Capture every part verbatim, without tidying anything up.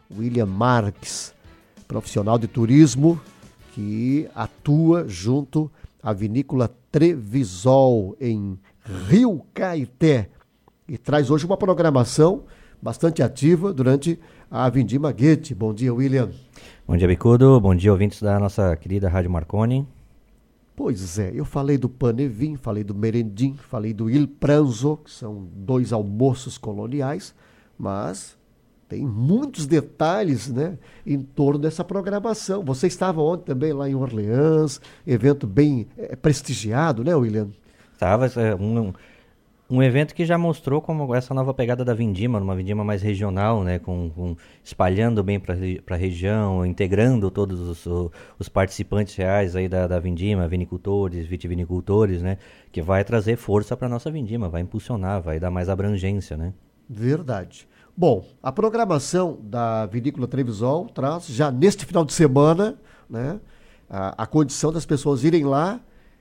William Marques, profissional de turismo que atua junto à vinícola Trevisol em Rio Caeté e traz hoje uma programação bastante ativa durante a Vindima Goethe. Bom dia, William. Bom dia, Bicudo. Bom dia, ouvintes da nossa querida Rádio Marconi. Pois é, eu falei do Panevin, falei do Merendim, falei do Il Pranzo, que são dois almoços coloniais, mas tem muitos detalhes, né, em torno dessa programação. Você estava ontem também lá em Orleans, evento bem é, prestigiado, né, William? Estava é, um, um evento que já mostrou como essa nova pegada da Vindima, uma Vindima mais regional, né, com, com espalhando bem para a região, integrando todos os, os participantes reais aí da, da Vindima, vinicultores, vitivinicultores, né, que vai trazer força para a nossa Vindima, vai impulsionar, vai dar mais abrangência, né? Verdade. Bom, a programação da Vinícola Trevisol traz já neste final de semana, né, a, a condição das pessoas irem lá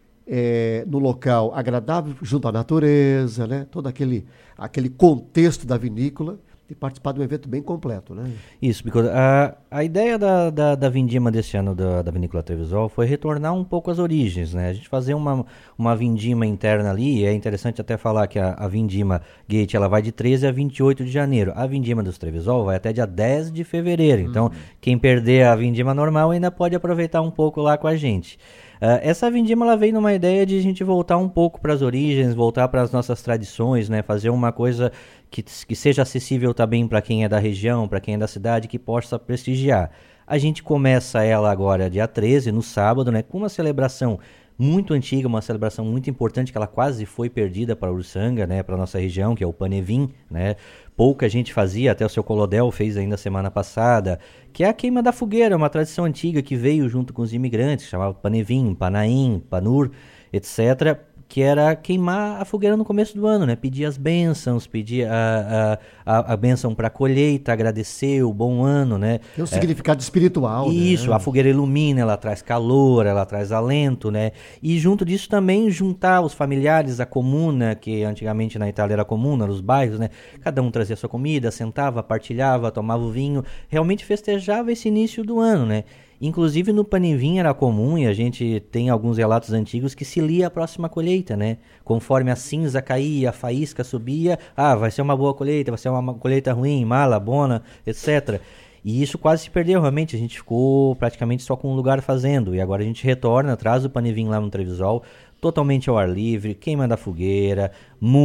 é, no local agradável, junto à natureza, né, todo aquele, aquele contexto da vinícola e participar de um evento bem completo, né? Isso, porque a, a ideia da, da, da Vindima desse ano da, da Vinícola Trevisol foi retornar um pouco às origens, né? A gente fazer uma, uma Vindima interna ali, e é interessante até falar que a, a Vindima Goethe, ela vai de treze a vinte e oito de janeiro. A Vindima dos Trevisol vai até dia dez de fevereiro. Então, uhum. Quem perder a Vindima normal ainda pode aproveitar um pouco lá com a gente. Uh, essa Vindima ela veio numa ideia de a gente voltar um pouco para as origens, voltar para as nossas tradições, né? Fazer uma coisa que, que seja acessível também para quem é da região, para quem é da cidade, que possa prestigiar. A gente começa ela agora dia treze, no sábado, né? Com uma celebração muito antiga, uma celebração muito importante, que ela quase foi perdida para Uruçanga, né? Para a nossa região, que é o Panevin, né? Pouca gente fazia, até o seu Colodel fez ainda semana passada, que é a queima da fogueira, uma tradição antiga que veio junto com os imigrantes, chamava Panevin, Panaim, Panur, etcétera, que era queimar a fogueira no começo do ano, né? Pedir as bênçãos, pedir a, a, a, a bênção para a colheita, agradecer o bom ano, né? Tem um é, significado espiritual, isso, né? A fogueira ilumina, ela traz calor, ela traz alento, né? E junto disso também juntar os familiares, a comuna, que antigamente na Itália era comuna, nos bairros, né? Cada um trazia sua comida, sentava, partilhava, tomava o vinho, realmente festejava esse início do ano, né? Inclusive no Panevin era comum, e a gente tem alguns relatos antigos, que se lia a próxima colheita, né? Conforme a cinza caía, a faísca subia, ah, vai ser uma boa colheita, vai ser uma colheita ruim, mala, bona, etcétera. E isso quase se perdeu, realmente, a gente ficou praticamente só com um lugar fazendo, e agora a gente retorna, traz o Panevin lá no Trevisol, totalmente ao ar livre, queima da fogueira,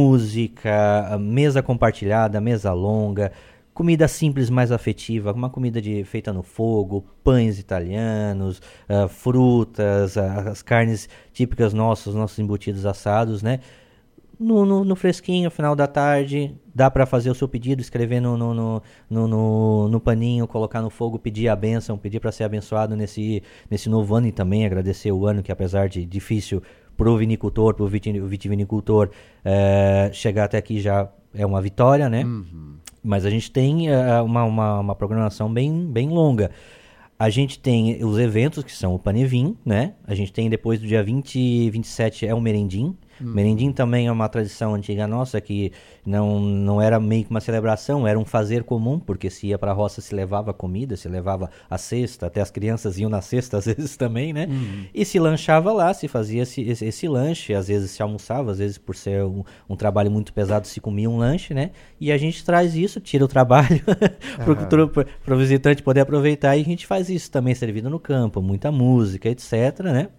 música, mesa compartilhada, mesa longa, comida simples, mais afetiva, uma comida de, feita no fogo, pães italianos, uh, frutas, uh, as carnes típicas nossas, nossos embutidos assados, né? No, no, no fresquinho, final da tarde, dá para fazer o seu pedido, escrever no, no, no, no, no, no paninho, colocar no fogo, pedir a bênção, pedir para ser abençoado nesse, nesse novo ano, e também agradecer o ano que, apesar de difícil para o vinicultor, para o vitivinicultor, uh, chegar até aqui já é uma vitória, né? Uhum. Mas a gente tem uh, uma, uma, uma programação bem, bem longa. A gente tem os eventos, que são o Panevin, né? A gente tem depois do dia vinte e vinte e sete é o Merendim. Hum. Merendim também é uma tradição antiga nossa, que não, não era meio que uma celebração, era um fazer comum, porque se ia para a roça se levava comida, se levava a cesta, até as crianças iam na cesta às vezes também, né? Hum. E se lanchava lá, se fazia esse, esse, esse lanche, às vezes se almoçava, às vezes por ser um, um trabalho muito pesado se comia um lanche, né? E a gente traz isso, tira o trabalho para o visitante poder aproveitar, e a gente faz isso também servido no campo, muita música, etcétera, né?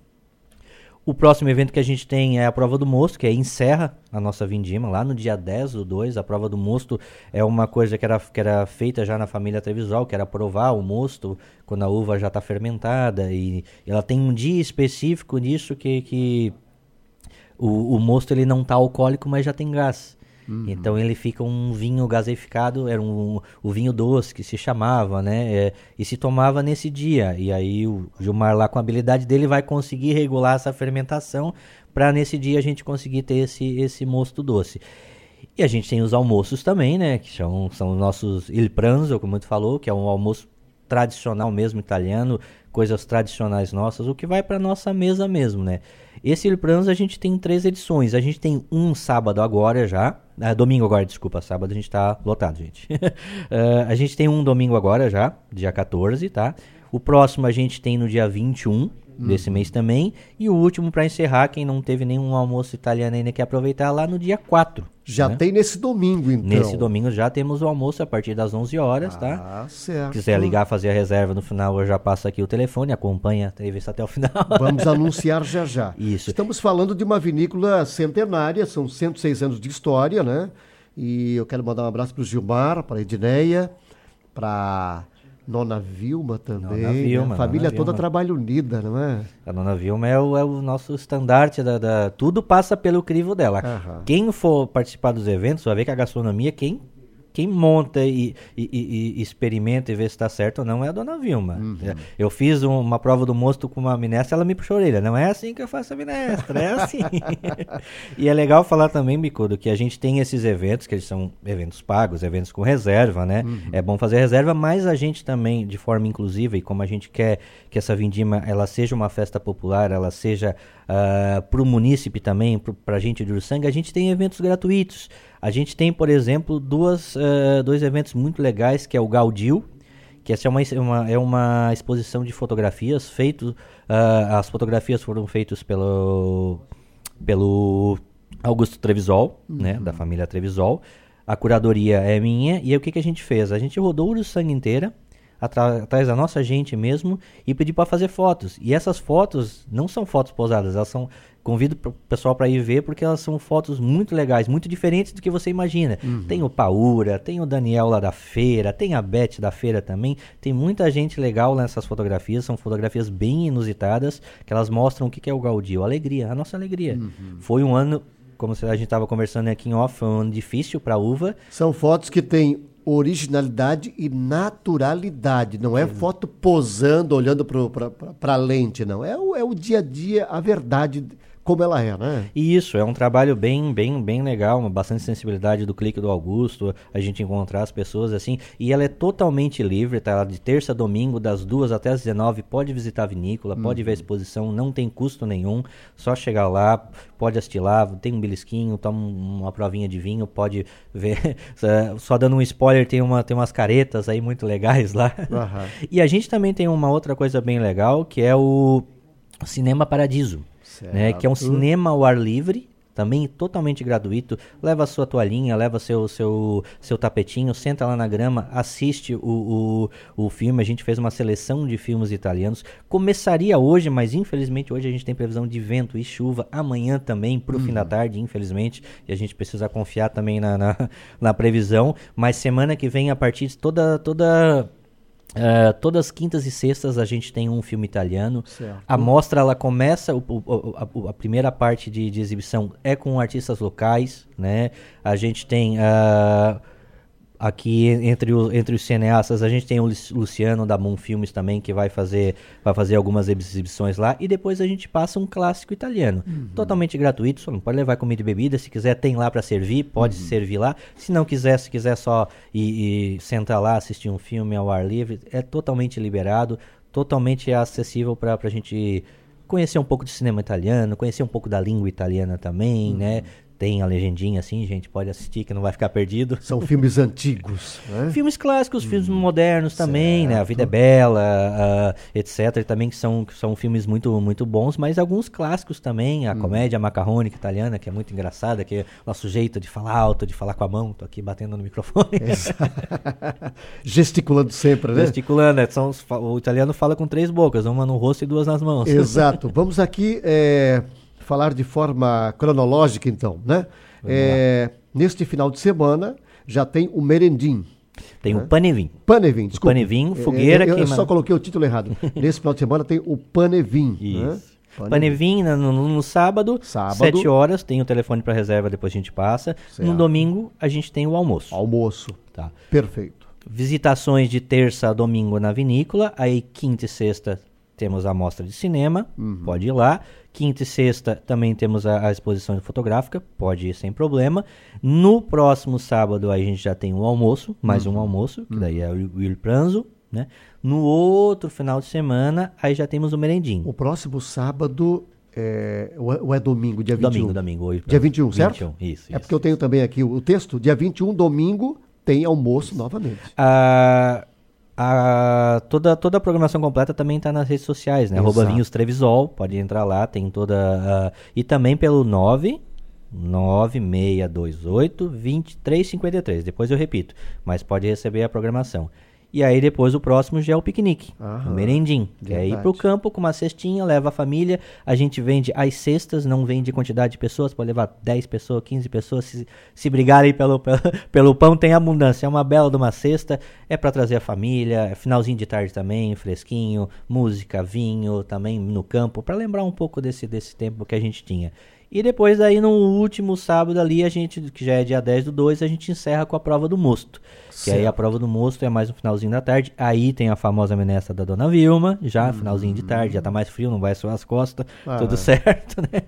O próximo evento que a gente tem é a prova do mosto, que é encerra a nossa vindima, lá no dia dez do dois. A prova do mosto é uma coisa que era, que era feita já na família Trevisol, que era provar o mosto quando a uva já está fermentada, e ela tem um dia específico nisso que, que o, o mosto ele não está alcoólico, mas já tem gás. Uhum. Então ele fica um vinho gaseificado, era um, o vinho doce que se chamava, né? É, e se tomava nesse dia. E aí o Gilmar lá, com a habilidade dele, vai conseguir regular essa fermentação para nesse dia a gente conseguir ter esse, esse mosto doce. E a gente tem os almoços também, né? Que são, são os nossos il pranzo, como muito falou, que é um almoço tradicional mesmo, italiano, coisas tradicionais nossas, o que vai para nossa mesa mesmo, né? Esse Il Pranzo a gente tem três edições. A gente tem um sábado agora já. Ah, domingo agora, desculpa. Sábado a gente tá lotado, gente. uh, a gente tem um domingo agora já, dia quatorze, tá? O próximo a gente tem no dia vinte e um desse mês também. E o último, para encerrar, quem não teve nenhum almoço italiano ainda quer aproveitar, lá no dia quatro. Já né? tem nesse domingo, então. Nesse domingo já temos o almoço a partir das onze horas, ah, tá? Ah, certo. Se quiser ligar, fazer a reserva no final, eu já passo aqui o telefone, acompanha a entrevista até o final. Vamos anunciar já já. Isso. Estamos falando de uma vinícola centenária, são cento e seis anos de história, né? E eu quero mandar um abraço para o Gilmar, para a Edneia, para Nona Vilma também. Nona Vilma, né? Família Nona toda Vilma. trabalha unida, não é? A Nona Vilma é o, é o nosso estandarte, da, da, tudo passa pelo crivo dela. Aham. Quem for participar dos eventos, vai ver que a gastronomia, quem, quem monta e, e, e, e experimenta e vê se está certo ou não é a Dona Vilma. Uhum. Eu fiz um, uma prova do mosto com uma minestra, ela me puxou a orelha. Não é assim que eu faço a minestra, é assim. E é legal falar também, Bicudo, que a gente tem esses eventos, que eles são eventos pagos, eventos com reserva, né? Uhum. É bom fazer reserva, mas a gente também, de forma inclusiva, e como a gente quer que essa vindima ela seja uma festa popular, ela seja uh, para o munícipe também, para a gente de Uruçanga, a gente tem eventos gratuitos. A gente tem, por exemplo, duas, uh, dois eventos muito legais, que é o Gaudio, que essa é uma, uma, é uma exposição de fotografias, feito, uh, as fotografias foram feitas pelo, pelo Augusto Trevisol, uhum. né, da família Trevisol. A curadoria é minha, e aí o que, que a gente fez? A gente rodou Uruçanga inteira, atra- atrás da nossa gente mesmo, e pedi para fazer fotos. E essas fotos não são fotos posadas, elas são... Convido o pessoal para ir ver, porque elas são fotos muito legais, muito diferentes do que você imagina. Uhum. Tem o Paura, tem o Daniel lá da feira, tem a Beth da feira também. Tem muita gente legal nessas fotografias, são fotografias bem inusitadas, que elas mostram o que é o Gaudio, a alegria, a nossa alegria. Uhum. Foi um ano, como a gente estava conversando aqui em off, foi um ano difícil para a uva. São fotos que têm originalidade e naturalidade, não é, é. foto posando, olhando para a lente, não. É o, é o dia a dia, a verdade como ela é, né? Isso, é um trabalho bem, bem, bem legal, uma bastante sensibilidade do clique do Augusto, a gente encontrar as pessoas assim, e ela é totalmente livre, tá? De terça a domingo, das duas até as dezenove, pode visitar a vinícola, uhum. pode ver a exposição, não tem custo nenhum, só chegar lá, pode assistir lá, tem um belisquinho, toma uma provinha de vinho, pode ver, só dando um spoiler, tem, uma, tem umas caretas aí muito legais lá. Uhum. E a gente também tem uma outra coisa bem legal, que é o Cinema Paradiso. Né, que é um cinema ao ar livre, também totalmente gratuito. Leva a sua toalhinha, leva seu, seu, seu tapetinho, senta lá na grama, assiste o, o, o filme. A gente fez uma seleção de filmes italianos. Começaria hoje, mas infelizmente hoje a gente tem previsão de vento e chuva. Amanhã também, pro uhum. fim da tarde, infelizmente. E a gente precisa confiar também na, na, na previsão. Mas semana que vem, a partir de toda... toda Uh, todas as quintas e sextas a gente tem um filme italiano. Certo. A mostra ela começa, o, o, a, a primeira parte de, de exibição é com artistas locais, né? A gente tem uh, aqui entre, o, entre os cineastas, a gente tem o Luciano da Moon Filmes também, que vai fazer, vai fazer algumas exibições lá, e depois a gente passa um clássico italiano, uhum. totalmente gratuito, só não pode levar comida e bebida, se quiser tem lá para servir, pode uhum. servir lá, se não quiser, se quiser só ir, ir sentar lá, assistir um filme ao ar livre, é totalmente liberado, totalmente acessível para a gente conhecer um pouco de cinema italiano, conhecer um pouco da língua italiana também, uhum. né? Tem a legendinha assim, gente, pode assistir que não vai ficar perdido. São filmes antigos, né? Filmes clássicos, hum, filmes modernos também, certo. né? A Vida é Bela, uh, etcétera. Também que são, que são filmes muito, muito bons, mas alguns clássicos também. A hum. comédia macarrônica italiana, que é muito engraçada, que é o nosso jeito de falar alto, de falar com a mão. Tô aqui batendo no microfone. Gesticulando sempre, né? Gesticulando, é, são, o italiano fala com três bocas, uma no rosto e duas nas mãos. Exato. Vamos aqui... É... falar de forma cronológica, então, né? É, neste final de semana já tem o Merendim. Tem né? o Panevin. Panevin, desculpa. Panevin, fogueira. Eu, eu, eu queima... só coloquei o título errado. Nesse final de semana tem o Panevin. Isso. Né? Panevin, no, no, no sábado, sábado, sete horas, tem o telefone para reserva, depois a gente passa. Certo. No domingo, a gente tem o almoço. Almoço. Tá. Perfeito. Visitações de terça a domingo na vinícola, aí quinta e sexta temos a mostra de cinema, uhum. pode ir lá. Quinta e sexta também temos a, a exposição fotográfica, pode ir sem problema. No próximo sábado a gente já tem um almoço, mais uhum. um almoço, que daí é o Il Pranzo, né? No outro final de semana, aí já temos o merendinho. O próximo sábado É, ou, é, ou é domingo, dia vinte e um? Domingo, domingo. Hoje, dia vinte e um, certo? vinte e um, isso, É isso, porque eu tenho isso. também aqui o, o texto, dia vinte e um, domingo, tem almoço novamente. Ah, a, toda, toda a programação completa também está nas redes sociais, né? Arroba Vinhos Trevisol, pode entrar lá, tem toda... A, e também pelo nove nove seis dois oito, dois três cinco três. Depois eu repito, mas pode receber a programação. E aí depois o próximo já é o piquenique, Aham, o merendim. Que é ir pro campo com uma cestinha, leva a família. A gente vende as cestas, não vende quantidade de pessoas, pode levar dez pessoas, quinze pessoas. Se, se brigarem pelo, pelo, pelo pão, tem abundância. É uma bela de uma cesta, é para trazer a família, é finalzinho de tarde também, fresquinho, música, vinho também no campo, para lembrar um pouco desse, desse tempo que a gente tinha. E depois aí no último sábado ali, a gente, que já é dia dez do dois, a gente encerra com a prova do mosto. Certo. Que aí a prova do mosto é mais no finalzinho da tarde. Aí tem a famosa menestra da Dona Vilma, já hum. finalzinho de tarde, já tá mais frio, não vai suar as costas, ah. tudo certo, né?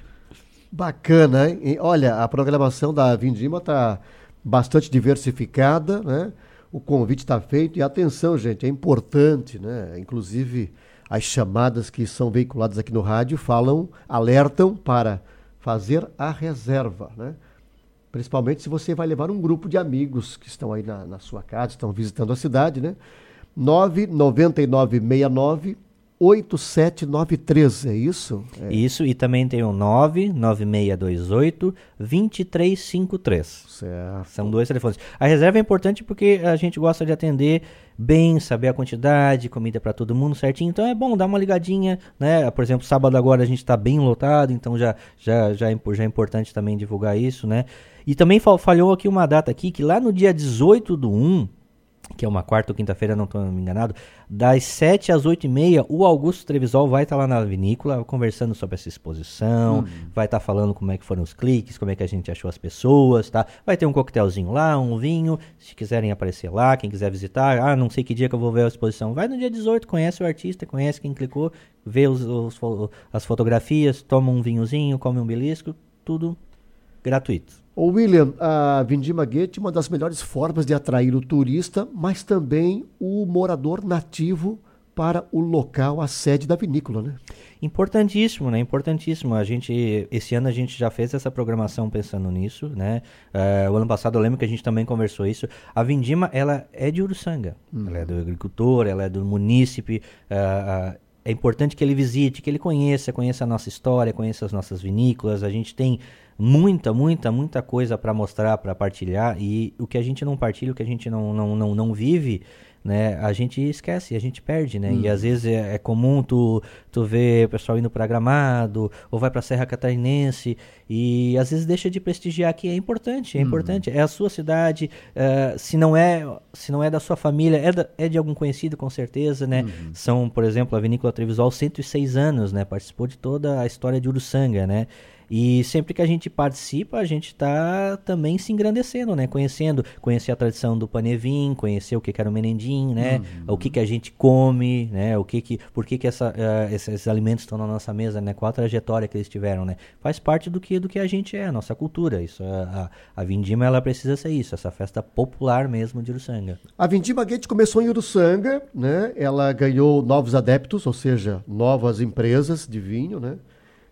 Bacana, hein? Olha, a programação da Vindima tá bastante diversificada, né? O convite está feito e atenção, gente, é importante, né? Inclusive... As chamadas que são veiculadas aqui no rádio falam, alertam para fazer a reserva, né? Principalmente se você vai levar um grupo de amigos que estão aí na, na sua casa, estão visitando a cidade, né? nove nove nove seis nove oito sete nove três, é isso? É. Isso, e também tem o nove nove seis dois oito, dois três cinco três. Certo. São dois telefones. A reserva é importante porque a gente gosta de atender bem, saber a quantidade, comida para todo mundo certinho. Então é bom dar uma ligadinha, né? Por exemplo, sábado agora a gente está bem lotado, então já, já, já, é, já é importante também divulgar isso, né? E também falhou aqui uma data aqui, que lá no dia dezoito do um, que é uma quarta ou quinta-feira, não estou me enganado, das sete às oito e meia, o Augusto Trevisol vai estar tá lá na vinícola conversando sobre essa exposição, hum. vai estar tá falando como é que foram os cliques, como é que a gente achou as pessoas, tá? Vai ter um coquetelzinho lá, um vinho, se quiserem aparecer lá, quem quiser visitar, ah, não sei que dia que eu vou ver a exposição, vai no dia dezoito, conhece o artista, conhece quem clicou, vê os, os, as fotografias, toma um vinhozinho, come um belisco, tudo gratuito. Ô William, a Vindima Goethe é uma das melhores formas de atrair o turista, mas também o morador nativo para o local, a sede da vinícola, né? Importantíssimo, né? Importantíssimo. A gente, esse ano a gente já fez essa programação pensando nisso, né? Uh, o ano passado eu lembro que a gente também conversou isso. A Vindima, ela é de Uruçanga. Hum. Ela é do agricultor, ela é do munícipe. Uh, uh, é importante que ele visite, que ele conheça, conheça a nossa história, conheça as nossas vinícolas. A gente tem muita, muita, muita coisa para mostrar, para partilhar, e o que a gente não partilha, o que a gente não, não, não, não vive, né, a gente esquece, a gente perde, né, hum. e às vezes é, é comum tu, tu ver o pessoal indo para Gramado, ou vai para Serra Catarinense, e às vezes deixa de prestigiar aqui. É importante, é hum. importante, é a sua cidade, uh, se, não é, se não é da sua família, é, da, é de algum conhecido com certeza, né, hum. são, por exemplo, a Vinícola Trevisol, cento e seis anos, né, participou de toda a história de Uruçanga, né. E sempre que a gente participa, a gente está também se engrandecendo, né? Conhecendo, conhecer a tradição do panevim, conhecer o que, que era o merendim, né? Uhum. O que, que a gente come, né? O que que, por que, que essa, uh, esses, esses alimentos estão na nossa mesa, né? Qual a trajetória que eles tiveram, né? Faz parte do que, do que a gente é, a nossa cultura. Isso, a, a Vindima, ela precisa ser isso, essa festa popular mesmo de Uruçanga. A Vindima Goethe começou em Uruçanga, né? Ela ganhou novos adeptos, ou seja, novas empresas de vinho, né?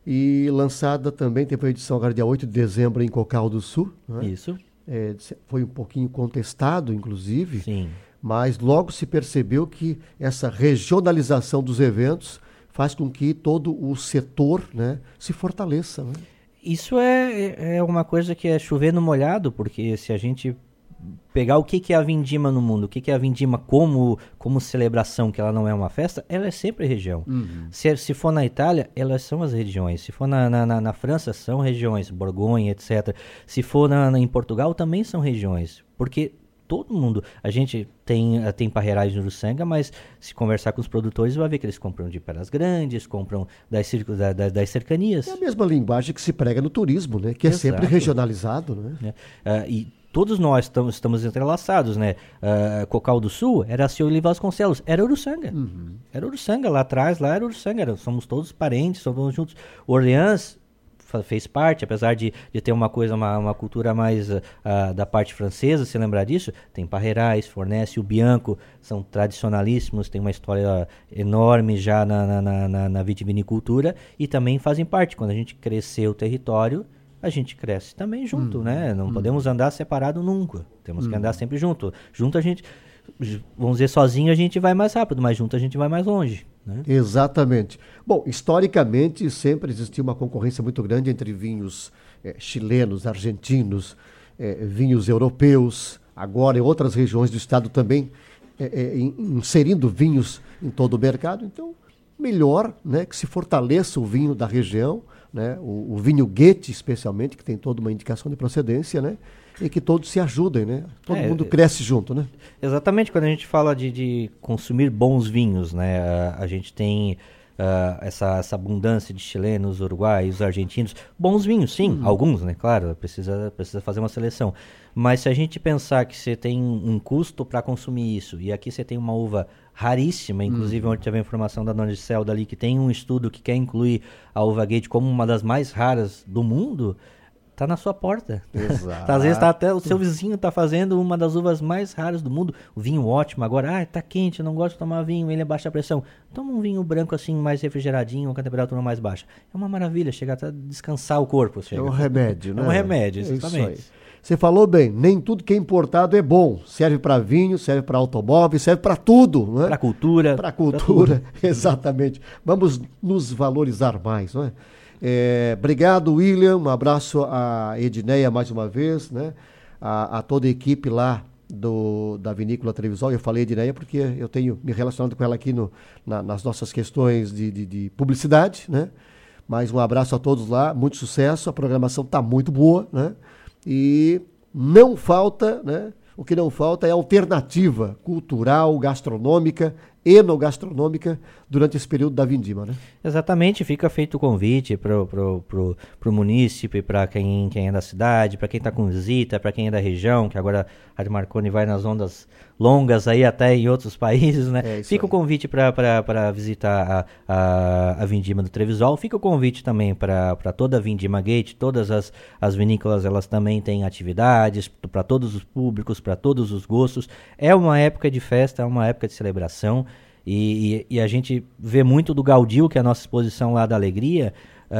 E lançada também, teve a edição agora dia oito de dezembro em Cocal do Sul. Né? Isso. É, foi um pouquinho contestado, inclusive. Sim. Mas logo se percebeu que essa regionalização dos eventos faz com que todo o setor, né, se fortaleça. Né? Isso é, é uma coisa que é chover no molhado, porque se a gente pegar o que, que é a Vindima no mundo, o que, que é a Vindima como, como celebração, que ela não é uma festa, ela é sempre região. Uhum. Se, se for na Itália, elas são as regiões. Se for na, na, na, na França, são regiões, Borgonha, etcétera. Se for na, na, em Portugal, também são regiões. Porque todo mundo, a gente tem, tem parreirais no Uruçanga, mas se conversar com os produtores, vai ver que eles compram de Pedras Grandes, compram das, da, da, das cercanias. É a mesma linguagem que se prega no turismo, né? Que é Exato. Sempre regionalizado, né? É. Uh, e todos nós estamos, estamos entrelaçados, né? Uh, Cocal do Sul era a Senhor Vasconcelos, era Uruçanga. Uhum. Era Uruçanga, lá atrás, lá era Uruçanga, era, somos todos parentes, somos todos juntos. Orleans fez parte, apesar de, de ter uma coisa, uma, uma cultura mais uh, da parte francesa, se lembrar disso, tem Parreirais, Fornece, o Bianco, são tradicionalíssimos, tem uma história enorme já na, na, na, na vitivinicultura e também fazem parte. Quando a gente crescer o território, a gente cresce também junto, hum, né? Não hum. podemos andar separado nunca, temos hum. que andar sempre junto. Junto a gente, vamos dizer, sozinho a gente vai mais rápido, mas junto a gente vai mais longe. Né? Exatamente. Bom, historicamente sempre existiu uma concorrência muito grande entre vinhos eh, chilenos, argentinos, eh, vinhos europeus, agora em outras regiões do estado também eh, eh, inserindo vinhos em todo o mercado. Então, melhor, né, que se fortaleça o vinho da região, né, o, o vinho Goethe especialmente, que tem toda uma indicação de procedência, né? E que todos se ajudem, né? Todo é, mundo cresce junto, né? Exatamente, quando a gente fala de, de consumir bons vinhos, né? A, a gente tem uh, essa, essa abundância de chilenos, uruguaios, argentinos. Bons vinhos, sim, hum. alguns, né? Claro, precisa, precisa fazer uma seleção. Mas se a gente pensar que você tem um custo para consumir isso, e aqui você tem uma uva raríssima, inclusive hum. ontem teve a informação da Dona Giselda ali, que tem um estudo que quer incluir a uva Goethe como uma das mais raras do mundo, tá na sua porta. Exato. Às vezes tá até o seu vizinho tá fazendo uma das uvas mais raras do mundo. O vinho ótimo agora. Ah, tá quente, eu não gosto de tomar vinho, ele é baixa pressão. Toma um vinho branco assim, mais refrigeradinho, com a temperatura mais baixa. É uma maravilha, chega até a descansar o corpo. Chega. É um remédio, né? É um remédio, exatamente. É isso aí. Você falou bem, nem tudo que é importado é bom. Serve para vinho, serve para automóvel, serve para tudo, não é? Para cultura. Para cultura, exatamente. Vamos nos valorizar mais, não é? É, obrigado, William, um abraço a Edneia mais uma vez, né? a, a toda a equipe lá do, da Vinícola Trevisol. Eu falei Edneia porque eu tenho me relacionado com ela aqui no, na, nas nossas questões de, de, de publicidade, né? Mas um abraço a todos lá, muito sucesso, a programação está muito boa, né? E não falta, né? O que não falta é alternativa cultural, gastronômica, enogastronômica durante esse período da vindima, né? Exatamente, fica feito o convite para pro, pro, pro munícipe, para quem, quem é da cidade, para quem está com visita, para quem é da região, que agora a Rádio Marconi vai nas ondas longas aí até em outros países, né? É fica aí. O convite para visitar a, a, a vindima do Trevisol, fica o convite também para toda a Vindima Goethe, todas as, as vinícolas, elas também têm atividades para todos os públicos, para todos os gostos. É uma época de festa, é uma época de celebração. E, e, e a gente vê muito do Gaudio, que é a nossa exposição lá da alegria,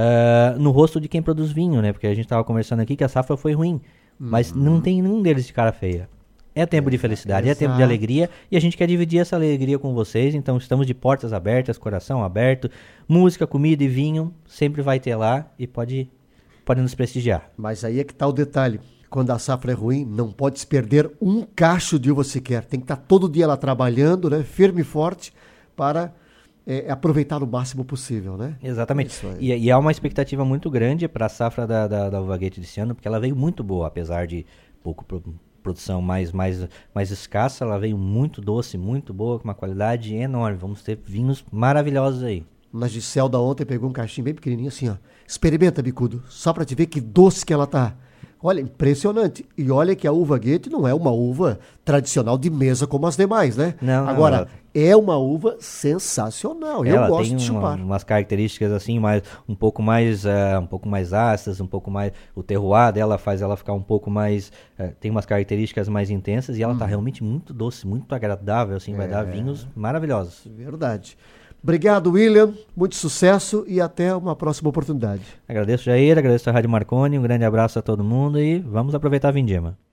uh, no rosto de quem produz vinho, né? Porque a gente estava conversando aqui que a safra foi ruim, uhum. mas não tem nenhum deles de cara feia. É tempo de felicidade, Exato. É tempo de alegria, e a gente quer dividir essa alegria com vocês, então estamos de portas abertas, coração aberto, música, comida e vinho, sempre vai ter lá e pode, pode nos prestigiar. Mas aí é que está o detalhe. Quando a safra é ruim, não pode se perder um cacho de uva sequer. Tem que estar todo dia lá trabalhando, né, firme e forte, para é, aproveitar o máximo possível, né? Exatamente. E, e há uma expectativa muito grande para a safra da, da, da uva Goethe desse ano, porque ela veio muito boa, apesar de pouco pro, produção mais, mais, mais escassa, ela veio muito doce, muito boa, com uma qualidade enorme. Vamos ter vinhos maravilhosos aí. Na Giselda ontem pegou um caixinho bem pequenininho assim, ó. Experimenta, bicudo, só para te ver que doce que ela tá. Olha, impressionante. E olha que a uva Goethe não é uma uva tradicional de mesa como as demais, né? Não, não, Agora, ela... é uma uva sensacional. Eu ela gosto tem de chupar. Uma, umas características assim, mais, um pouco mais uh, um pouco mais ácidas, um pouco mais... O terroir dela faz ela ficar um pouco mais... Uh, tem umas características mais intensas e ela hum. tá realmente muito doce, muito agradável, assim, vai é... dar vinhos maravilhosos. Verdade. Obrigado, William. Muito sucesso e até uma próxima oportunidade. Agradeço, Jair. Agradeço a Rádio Marconi. Um grande abraço a todo mundo e vamos aproveitar a vindima.